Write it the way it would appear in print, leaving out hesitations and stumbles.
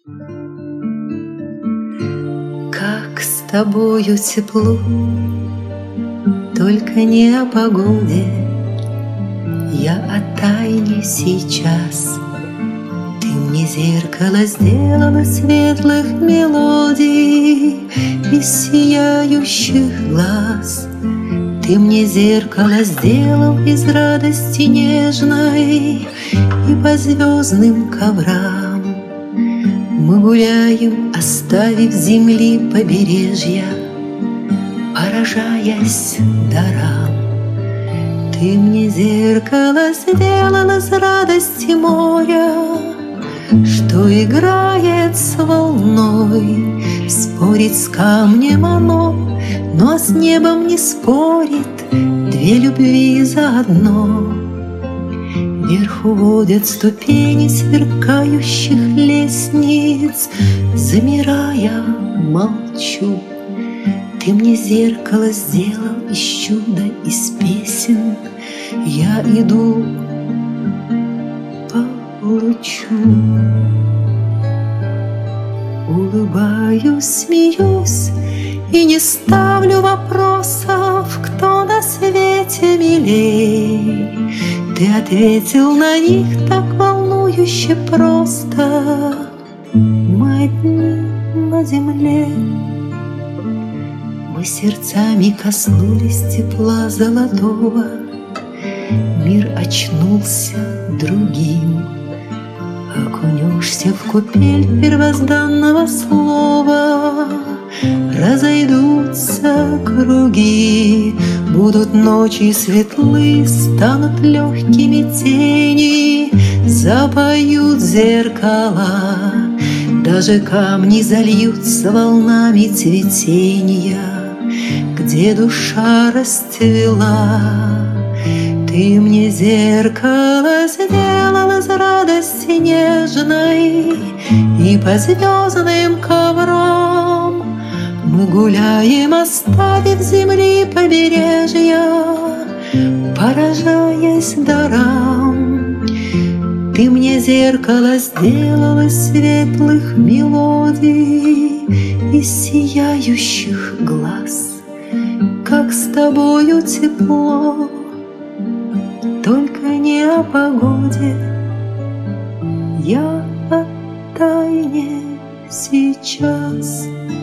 Как с тобою тепло, только не о погоде. Я о тайне сейчас. Ты мне зеркало сделала светлых мелодий из сияющих глаз. Ты мне зеркало сделал из радости нежной, и по звездным коврам мы гуляем, оставив земли побережья, поражаясь дарам. Ты мне зеркало сделала из радости моря, что играет с волной. Спорит с камнем оно, но с небом не спорит, две любви заодно. Вверху водят ступени сверкающих лестниц, замирая, молчу. Ты мне зеркало сделал из чуда, из песен. Я иду по лучу, улыбаюсь, смеюсь и не ставлю вопросов, кто на свете милей. Ты ответил на них так волнующе просто. Мы одни на земле. Мы сердцами коснулись тепла золотого. Мир очнулся другим. Окунешься в купель первозданного слова. Разойдутся круги, будут ночи светлы, станут легкими тени, запоют зеркала, даже камни зальются волнами цветения, где душа расцвела. Ты мне зеркало сделал из радости нежной, и по звездным коврам мы гуляем, оставив земли побережья, поражаясь дарам. Ты мне зеркало сделал из светлых мелодий, из сияющих глаз. Как с тобою тепло, только не о погоде. Я о тайне сейчас.